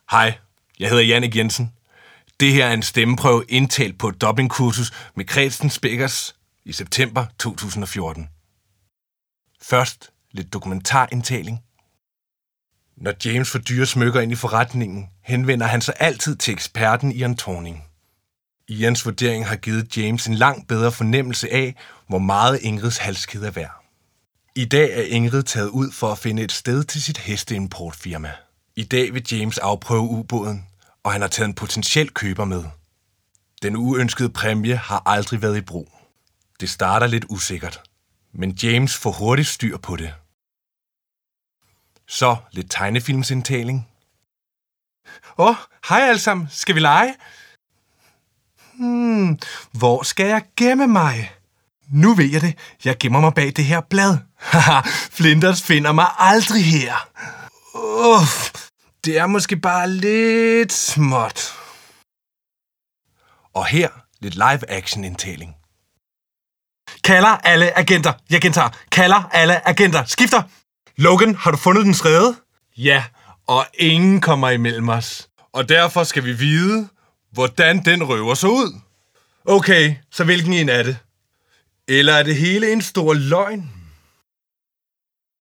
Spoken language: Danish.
Hej, jeg hedder Jannik Jensen. Det her er en stemmeprøve indtalt på et dubbingkursus med Kredsen Speakers i september 2014. Først lidt dokumentarindtaling. Når James får dyre smykker ind i forretningen, henvender han sig altid til eksperten Ian Thorning. Ians vurdering har givet James en langt bedre fornemmelse af, hvor meget Ingrids halskæde er værd. I dag er Ingrid taget ud for at finde et sted til sit hesteimportfirma. I dag vil James afprøve ubåden, og han har taget en potentiel køber med. Den uønskede præmie har aldrig været i brug. Det starter lidt usikkert, men James får hurtigt styr på det. Så lidt tegnefilmsindtaling. Hej alle sammen. Skal vi lege? Hvor skal jeg gemme mig? Nu ved jeg det. Jeg gemmer mig bag det her blad. Haha, Flinders finder mig aldrig her. Det er måske bare lidt småt. Og her lidt live-action-indtaling. Kalder alle agenter. Jeg gentager. Kalder alle agenter. Skifter. Logan, har du fundet den rede? Ja, og ingen kommer imellem os. Og derfor skal vi vide, hvordan den røver sig ud. Okay, så hvilken en er det? Eller er det hele en stor løgn?